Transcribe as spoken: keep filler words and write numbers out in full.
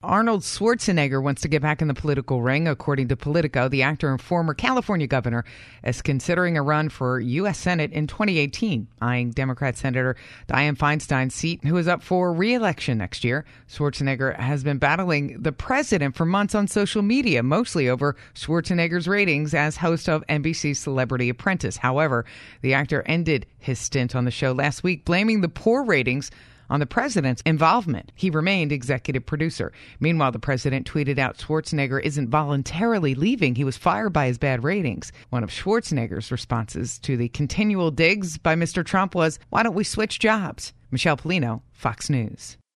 Arnold Schwarzenegger wants to get back in the political ring. According to Politico, the actor and former California governor is considering a run for U S Senate in twenty eighteen, eyeing Democrat Senator Dianne Feinstein's seat, who is up for re-election next year. Schwarzenegger has been battling the president for months on social media, mostly over Schwarzenegger's ratings as host of N B C's Celebrity Apprentice. However, the actor ended his stint on the show last week, blaming the poor ratings on the president's involvement. He remained executive producer. Meanwhile, the president tweeted out Schwarzenegger isn't voluntarily leaving. He was fired by his bad ratings. One of Schwarzenegger's responses to the continual digs by Mister Trump was, "Why don't we switch jobs?" Michelle Polino, Fox News.